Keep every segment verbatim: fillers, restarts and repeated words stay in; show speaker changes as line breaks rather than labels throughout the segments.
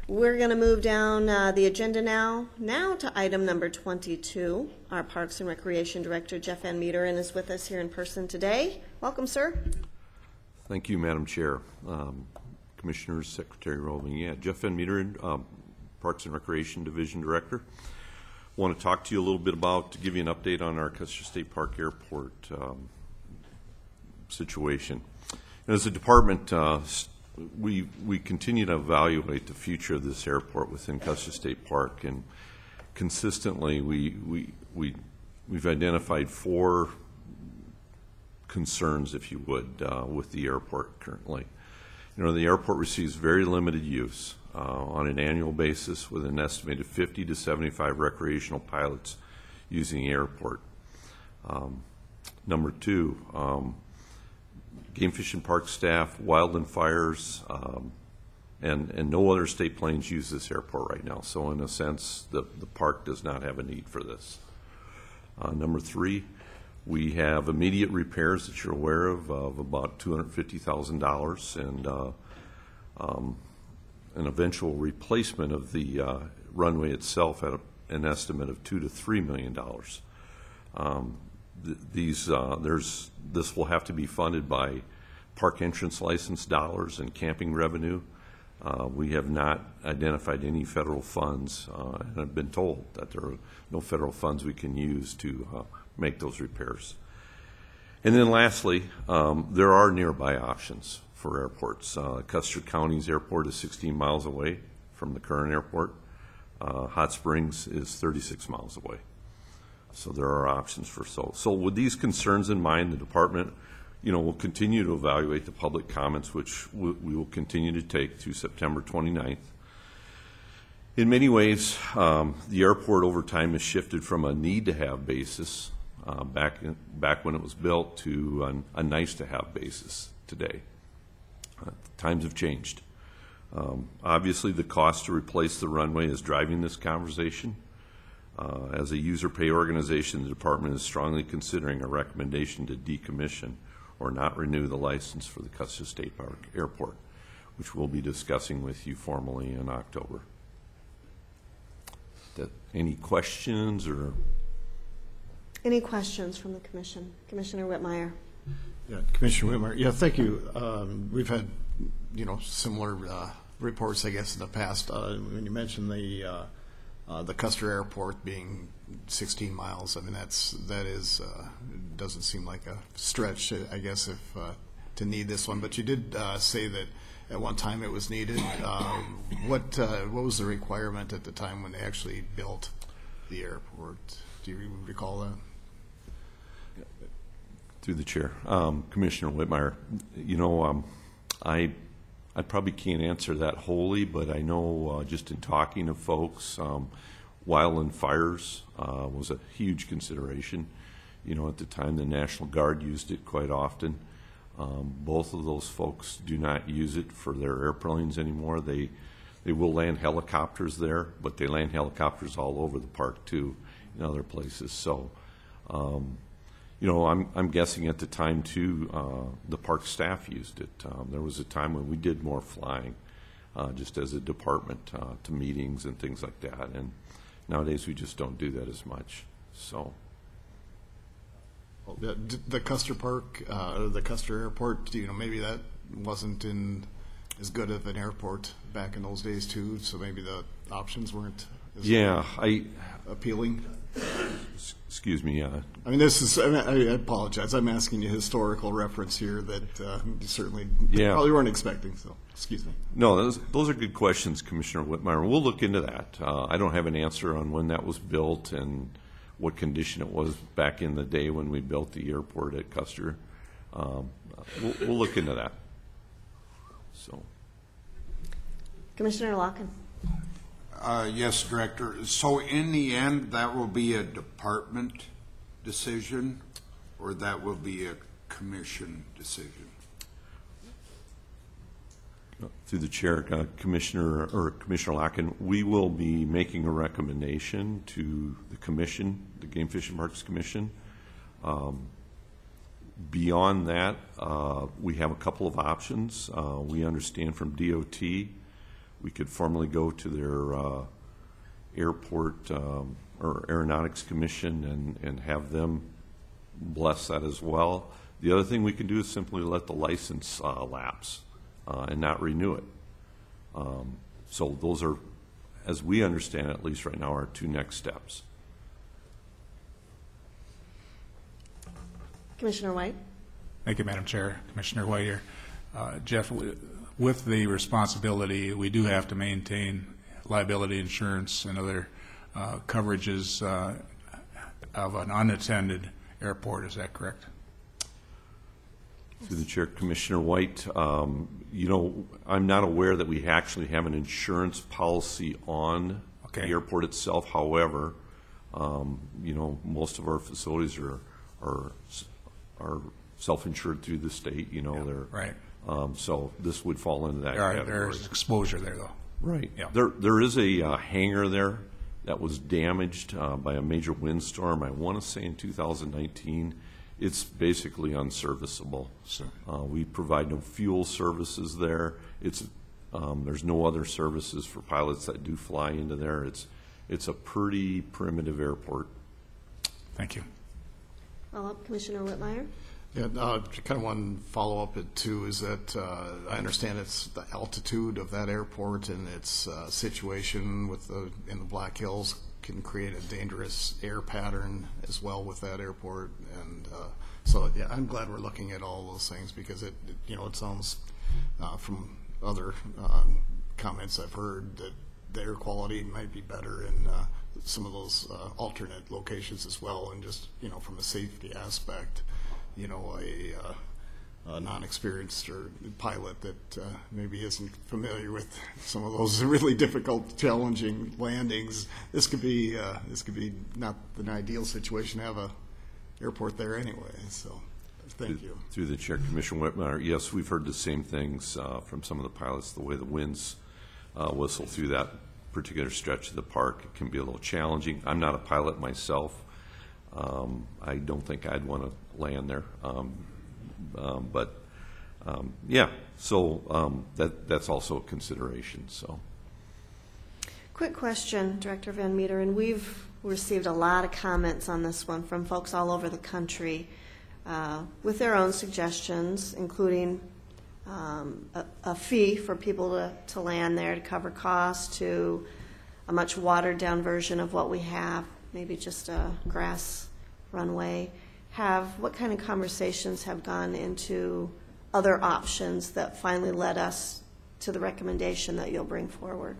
We're going to move down uh, the agenda now, now to item number twenty-two. Our Parks and Recreation Director, Jeff Van Meteren, is with us here in person today. Welcome, sir.
Thank you, Madam Chair. Um, Commissioners, Secretary Roving. Yeah, Jeff Van Meteren, um, Parks and Recreation Division Director. Want to talk to you a little bit about, to give you an update on our Custer State Park Airport um, situation. And as a department, uh, we we continue to evaluate the future of this airport within Custer State Park, and consistently we we we we've identified four concerns, if you would, uh, with the airport currently. You know, the airport receives very limited use uh, on an annual basis, with an estimated fifty to seventy-five recreational pilots using the airport. Um, number two, um, Game Fish and Park staff, wildland fires, um, and, and no other state planes use this airport right now. So in a sense, the, the park does not have a need for this. Uh, number three, we have immediate repairs that you're aware of, of about two hundred fifty thousand dollars, and uh, um, an eventual replacement of the uh, runway itself at a, an estimate of two to three million dollars. Um, th these uh, there's this will have to be funded by park entrance license dollars and camping revenue. Uh, we have not identified any federal funds, uh, and I've been told that there are no federal funds we can use to uh, make those repairs. And then lastly, um, there are nearby options for airports. Uh, Custer County's airport is sixteen miles away from the current airport. Uh, Hot Springs is thirty-six miles away. So there are options for so. So with these concerns in mind, the department, you know, will continue to evaluate the public comments, which we, we will continue to take through September twenty-ninth. In many ways, um, the airport over time has shifted from a need-to-have basis uh, back in, back when it was built to an, a nice-to-have basis today. Uh, times have changed. Um, obviously, the cost to replace the runway is driving this conversation. Uh, as a user pay organization, the department is strongly considering a recommendation to decommission or not renew the license for the Custer State Park Airport, which we'll be discussing with you formally in October. That, any questions or?
Any questions from the Commission? Commissioner Whitmire.
Yeah, Commissioner Whitmire. Yeah, thank you. Um, we've had, you know, similar uh, reports, I guess, in the past. Uh, when you mentioned the uh, uh, the Custer Airport being sixteen miles, I mean, that's that is uh, doesn't seem like a stretch, I guess, if uh, to need this one. But you did uh, say that at one time it was needed. Uh, what uh, what was the requirement at the time when they actually built the airport? Do you recall that?
Through the chair, um, Commissioner Whitmire, you know, um, I I probably can't answer that wholly, but I know uh, just in talking to folks, um, wildland fires uh, was a huge consideration. You know, at the time, the National Guard used it quite often. Um, both of those folks do not use it for their airplanes anymore. They they will land helicopters there, but they land helicopters all over the park too, in other places. So, um, you know, I'm I'm guessing at the time too, uh, the park staff used it. Um, there was a time when we did more flying, uh, just as a department, uh, to meetings and things like that. And nowadays we just don't do that as much. So.
Well, the, the Custer Park, uh, the Custer Airport, you know, maybe that wasn't in as good of an airport back in those days too. So maybe the options weren't as
yeah, I
appealing.
Excuse me. Uh,
I mean, this is. I, mean, I apologize. I'm asking you historical reference here that uh, you certainly
yeah.
probably weren't expecting. So, excuse me.
No, those, those are good questions, Commissioner Whitmire. We'll look into that. Uh, I don't have an answer on when that was built and what condition it was back in the day when we built the airport at Custer. Um, we'll, we'll look into that. So,
Commissioner Locken.
Uh, yes, Director. So in the end, that will be a department decision, or that will be a commission decision?
Through the chair, uh, Commissioner or Commissioner Locken, we will be making a recommendation to the commission, the Game Fish and Parks Commission. Um, beyond that, uh, we have a couple of options. Uh, we understand from D O T We could formally go to their uh, airport um, or aeronautics commission and, and have them bless that as well. The other thing we can do is simply let the license uh, lapse uh, and not renew it. Um, so those are, as we understand it, at least right now, our two next steps.
Commissioner White?
Thank you, Madam Chair. Commissioner White here. Uh, Jeff, w- with the responsibility, we do have to maintain liability insurance and other uh, coverages uh, of an unattended airport. Is that correct?
Through the chair, Commissioner White, um, you know, I'm not aware that we actually have an insurance policy on
Okay.
the airport itself. However, um, you know, most of our facilities are are are self-insured through the state. You know, they're
Right.
Um, so this would fall into that
There are,
category.
there's exposure there, though.
Right.
Yeah.
There, there is a uh, hangar there that was damaged uh, by a major windstorm. I want to say in two thousand nineteen. It's basically unserviceable.
So-
Uh, we provide no fuel services there. It's um, there's no other services for pilots that do fly into there. It's it's a pretty primitive airport.
Thank you.
Follow-up, Commissioner Whitmire?
Yeah, uh, kind of one follow-up it too is that uh, I understand it's the altitude of that airport and its uh, situation with the in the Black Hills can create a dangerous air pattern as well with that airport. And uh, so, yeah, I'm glad we're looking at all those things because it, it you know, it sounds uh, from other um, comments I've heard that the air quality might be better in uh, some of those uh, alternate locations as well. And just, you know, from a safety aspect, you know, a, uh, a non-experienced or pilot that uh, maybe isn't familiar with some of those really difficult, challenging landings. This could be uh, this could be not an ideal situation to have a airport there anyway. So, thank you.
Through the chair, Commissioner Whitmire, yes, we've heard the same things uh, from some of the pilots. The way the winds uh, whistle through that particular stretch of the park, it can be a little challenging. I'm not a pilot myself. Um, I don't think I'd want to land there. Um, Um, but um, yeah, so um, that that's also a consideration. So,
Quick question, Director Van Meter, and we've received a lot of comments on this one from folks all over the country uh, with their own suggestions, including um, a, a fee for people to, to land there to cover costs, to a much watered-down version of what we have, maybe just a grass runway. Have what kind of conversations have gone into other options that finally led us to the recommendation that you'll bring forward?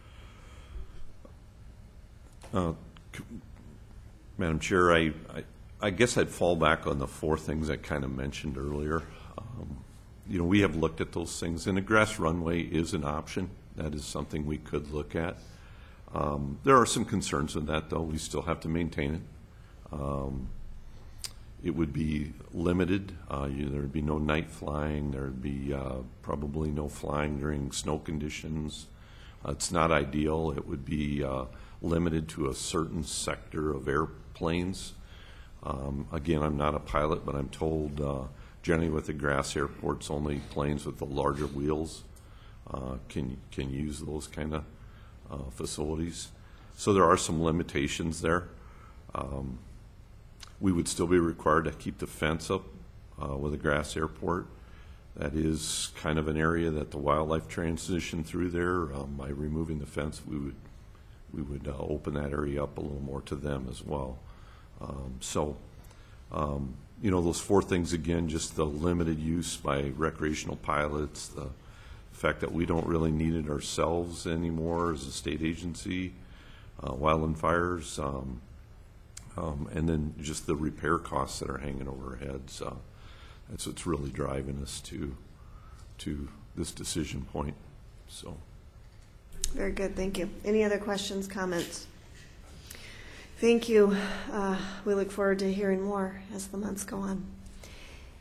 uh, c- Madam Chair, I, I I guess I'd fall back on the four things I kind of mentioned earlier. Um, you know, we have looked at those things, and a grass runway is an option. That is something we could look at. Um, there are some concerns with that, though. We still have to maintain it. Um, It would be limited. Uh, you, there would be no night flying. There would be uh, probably no flying during snow conditions. Uh, it's not ideal. It would be uh, limited to a certain sector of airplanes. Um, again, I'm not a pilot, but I'm told uh, generally with the grass airports, only planes with the larger wheels uh, can can use those kind of uh, facilities. So there are some limitations there. Um, We would still be required to keep the fence up uh, with a grass airport. That is kind of an area that the wildlife transition through there. Um, by removing the fence, we would we would uh, open that area up a little more to them as well. Um, so, um, you know, those four things again: just the limited use by recreational pilots, the fact that we don't really need it ourselves anymore as a state agency, uh, wildland fires. Um, Um, and then just the repair costs that are hanging over our heads. Uh, that's what's really driving us to to this decision point. So,
Very good, thank you. Any other questions, comments? Thank you. Uh, we look forward to hearing more as the months go on.